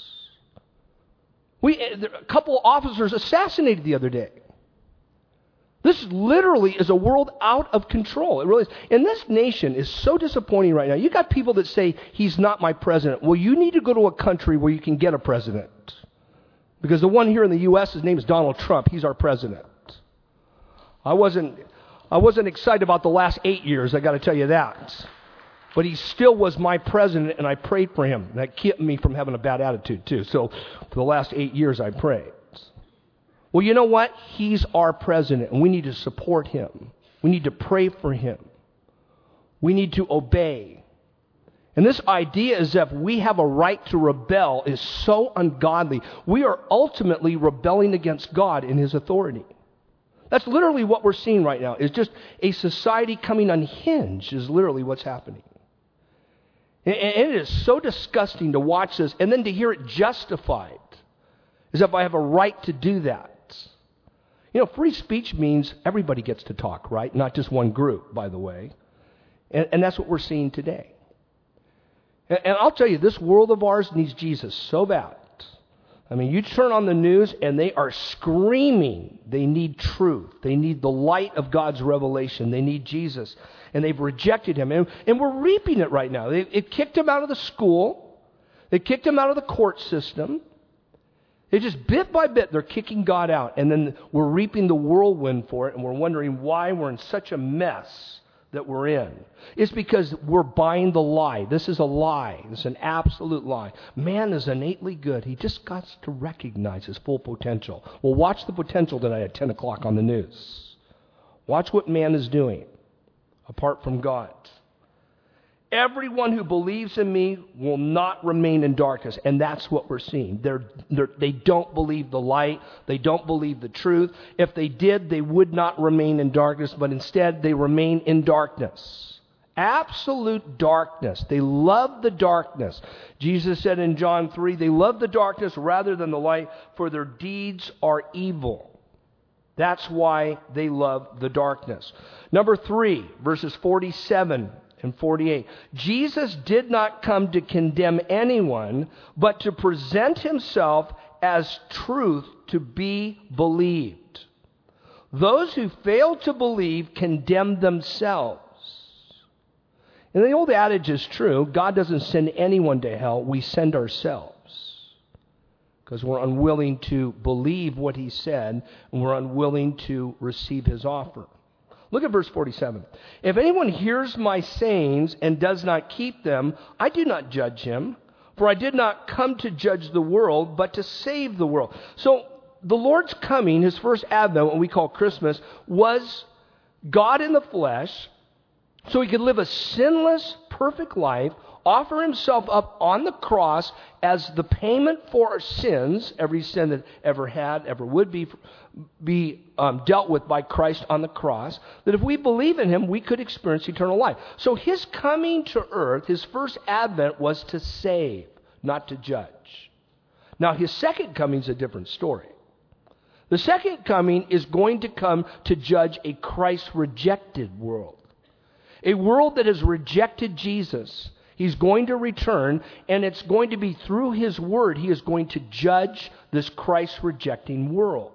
A couple of officers assassinated the other day. This literally is a world out of control. It really is. And this nation is so disappointing right now. You got people that say, he's not my president. Well, you need to go to a country where you can get a president. Because the one here in the U.S., his name is Donald Trump. He's our president. I wasn't excited about the last 8 years, I got to tell you that. But he still was my president, and I prayed for him. And that kept me from having a bad attitude, too. So for the last 8 years, I prayed. Well, you know what? He's our president, and we need to support him. We need to pray for him. We need to obey. And this idea is that we have a right to rebel is so ungodly. We are ultimately rebelling against God in his authority. That's literally what we're seeing right now. It's just a society coming unhinged is literally what's happening. And it is so disgusting to watch this and then to hear it justified as if I have a right to do that. You know, free speech means everybody gets to talk, right? Not just one group, by the way. And that's what we're seeing today. And I'll tell you, this world of ours needs Jesus so bad. I mean, you turn on the news and they are screaming. They need truth. They need the light of God's revelation. They need Jesus. And they've rejected him. And we're reaping it right now. It kicked him out of the school. They kicked him out of the court system. They just bit by bit, they're kicking God out. And then we're reaping the whirlwind for it. And we're wondering why we're in such a mess that we're in. It's because we're buying the lie. This is a lie. It's an absolute lie. Man is innately good. He just got to recognize his full potential. Well, watch the potential tonight at 10 o'clock on the news. Watch what man is doing apart from God. Everyone who believes in me will not remain in darkness. And that's what we're seeing. They don't believe the light. They don't believe the truth. If they did, they would not remain in darkness, but instead they remain in darkness. Absolute darkness. They love the darkness. Jesus said in John 3, they love the darkness rather than the light, for their deeds are evil. That's why they love the darkness. Number 3, verses 47 and 48. Jesus did not come to condemn anyone, but to present himself as truth to be believed. Those who fail to believe condemn themselves. And the old adage is true. God doesn't send anyone to hell. We send ourselves. Because we're unwilling to believe what he said, and we're unwilling to receive his offer. Look at verse 47. If anyone hears my sayings and does not keep them, I do not judge him, for I did not come to judge the world, but to save the world. So the Lord's coming, his first advent, what we call Christmas, was God in the flesh, so he could live a sinless, perfect life, offer himself up on the cross as the payment for our sins, every sin that ever had, ever would be dealt with by Christ on the cross, that if we believe in him, we could experience eternal life. So his coming to earth, his first advent, was to save, not to judge. Now his second coming is a different story. The second coming is going to come to judge a Christ-rejected world. A world that has rejected Jesus. He's going to return, and it's going to be through his word he is going to judge this Christ-rejecting world.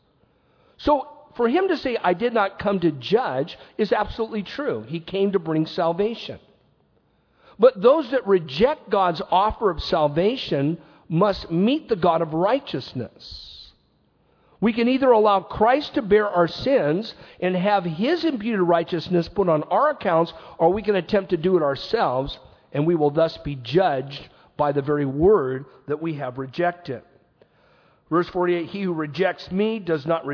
So for him to say, I did not come to judge, is absolutely true. He came to bring salvation. But those that reject God's offer of salvation must meet the God of righteousness. We can either allow Christ to bear our sins and have his imputed righteousness put on our accounts, or we can attempt to do it ourselves, and we will thus be judged by the very word that we have rejected. Verse 48, he who rejects me does not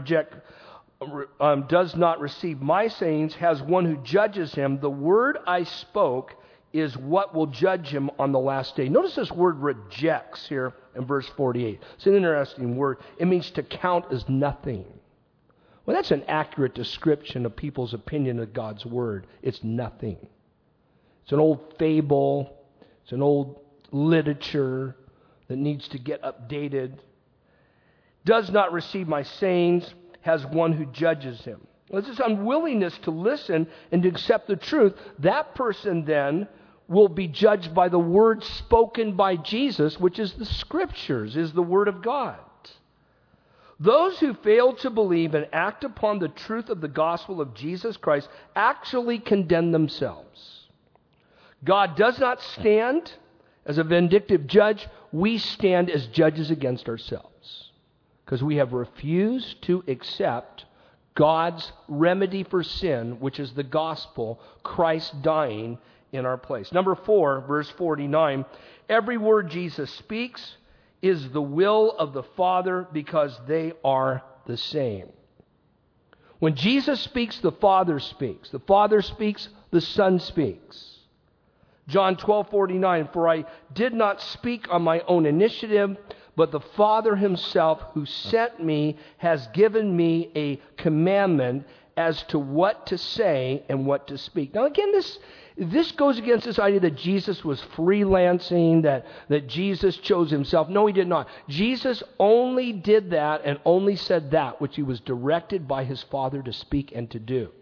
receive my sayings, has one who judges him. The word I spoke is what will judge him on the last day. Notice this word rejects here in verse 48. It's an interesting word. It means to count as nothing. Well, that's an accurate description of people's opinion of God's word. It's nothing. It's an old fable. It's an old literature that needs to get updated. Does not receive my sayings, has one who judges him. Well, it's this unwillingness to listen and to accept the truth. That person then will be judged by the word spoken by Jesus, which is the Scriptures, is the Word of God. Those who fail to believe and act upon the truth of the gospel of Jesus Christ actually condemn themselves. God does not stand as a vindictive judge. We stand as judges against ourselves because we have refused to accept God's remedy for sin, which is the gospel, Christ dying in our place. Number 4, verse 49, every word Jesus speaks is the will of the Father because they are the same. When Jesus speaks, the Father speaks. The Father speaks, the Son speaks. John 12:49, for I did not speak on my own initiative, but the Father himself who sent me has given me a commandment as to what to say and what to speak. Now again, this goes against this idea that Jesus was freelancing, that Jesus chose himself. No, he did not. Jesus only did that and only said that which he was directed by his Father to speak and to do.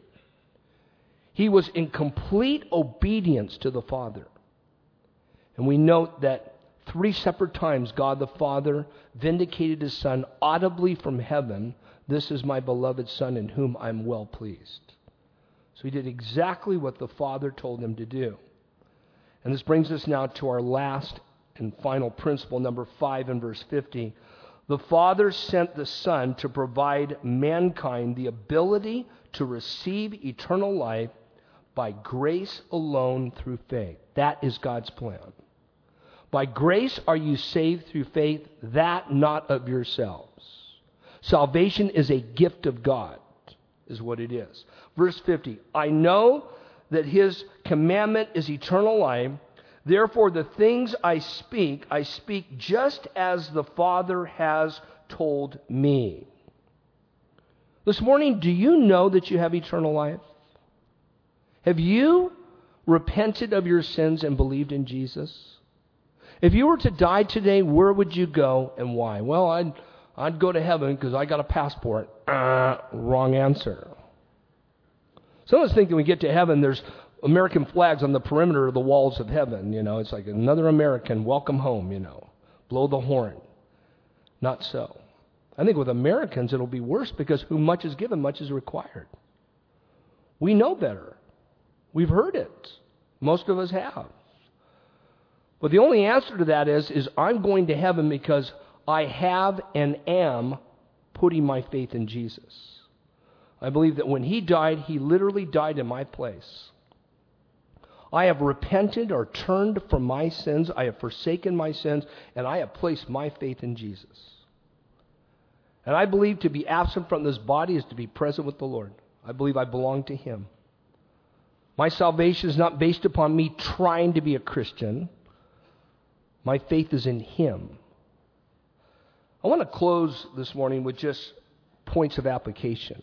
He was in complete obedience to the Father. And we note that 3 separate times God the Father vindicated his Son audibly from heaven. This is my beloved Son in whom I'm well pleased. So he did exactly what the Father told him to do. And this brings us now to our last and final principle, number 5 in verse 50. The Father sent the Son to provide mankind the ability to receive eternal life by grace alone through faith. That is God's plan. By grace are you saved through faith, that not of yourselves. Salvation is a gift of God, is what it is. Verse 50, I know that his commandment is eternal life. Therefore, the things I speak just as the Father has told me. This morning, do you know that you have eternal life? Have you repented of your sins and believed in Jesus? If you were to die today, where would you go and why? Well, I'd go to heaven because I got a passport. Wrong answer. Some of us think that when we get to heaven, there's American flags on the perimeter of the walls of heaven. You know, it's like another American, welcome home, you know. Blow the horn. Not so. I think with Americans, it'll be worse because whom much is given, much is required. We know better. We've heard it. Most of us have. But the only answer to that is I'm going to heaven because I have and am putting my faith in Jesus. I believe that when he died, he literally died in my place. I have repented or turned from my sins. I have forsaken my sins, and I have placed my faith in Jesus. And I believe to be absent from this body is to be present with the Lord. I believe I belong to him. My salvation is not based upon me trying to be a Christian. My faith is in him. I want to close this morning with just points of application.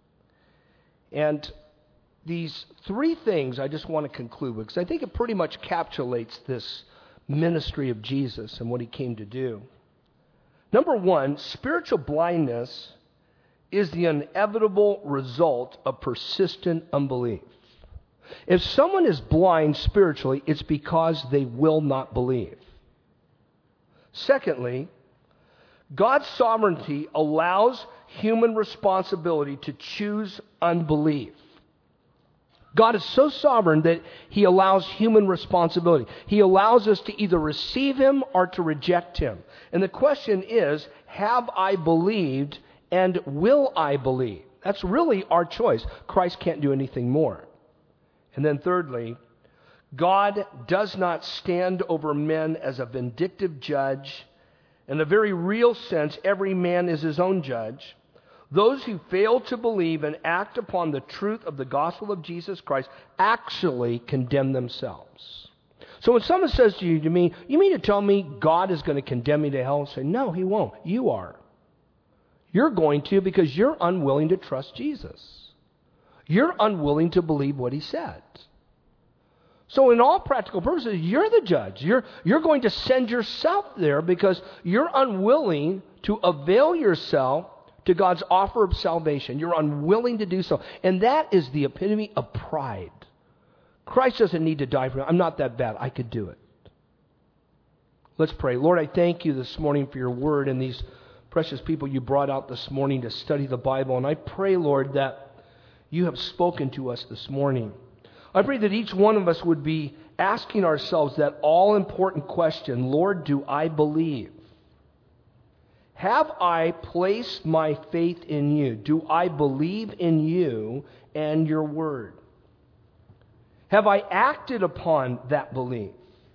And these 3 things I just want to conclude with, because I think it pretty much encapsulates this ministry of Jesus and what he came to do. Number 1, spiritual blindness is the inevitable result of persistent unbelief. If someone is blind spiritually, it's because they will not believe. Secondly, God's sovereignty allows human responsibility to choose unbelief. God is so sovereign that he allows human responsibility. He allows us to either receive him or to reject him. And the question is, have I believed and will I believe? That's really our choice. Christ can't do anything more. And then thirdly, God does not stand over men as a vindictive judge. In a very real sense, every man is his own judge. Those who fail to believe and act upon the truth of the gospel of Jesus Christ actually condemn themselves. So when someone says to me, you mean to tell me God is going to condemn me to hell? I say, no, he won't. You are. You're going to because you're unwilling to trust Jesus. You're unwilling to believe what he said. So in all practical purposes, you're the judge. You're going to send yourself there because you're unwilling to avail yourself to God's offer of salvation. You're unwilling to do so. And that is the epitome of pride. Christ doesn't need to die for me. I'm not that bad. I could do it. Let's pray. Lord, I thank you this morning for your word and these precious people you brought out this morning to study the Bible. And I pray, Lord, that you have spoken to us this morning. I pray that each one of us would be asking ourselves that all-important question, Lord, do I believe? Have I placed my faith in you? Do I believe in you and your word? Have I acted upon that belief?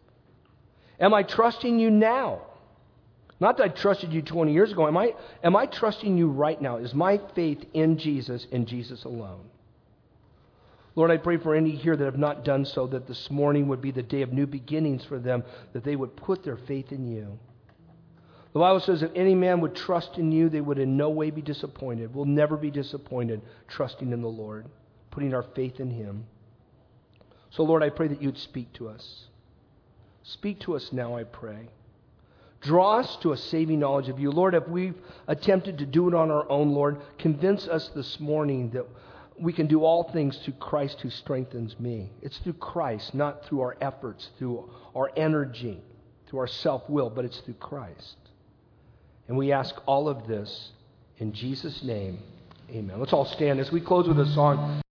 Am I trusting you now? Not that I trusted you 20 years ago. Am I trusting you right now? Is my faith in Jesus and Jesus alone? Lord, I pray for any here that have not done so, that this morning would be the day of new beginnings for them, that they would put their faith in you. The Bible says if any man would trust in you, they would in no way be disappointed. We'll never be disappointed trusting in the Lord, putting our faith in Him. So, Lord, I pray that you'd speak to us. Speak to us now, I pray. Draw us to a saving knowledge of you. Lord, if we've attempted to do it on our own, Lord, convince us this morning that we can do all things through Christ who strengthens me. It's through Christ, not through our efforts, through our energy, through our self-will, but it's through Christ. And we ask all of this in Jesus' name. Amen. Let's all stand as we close with a song.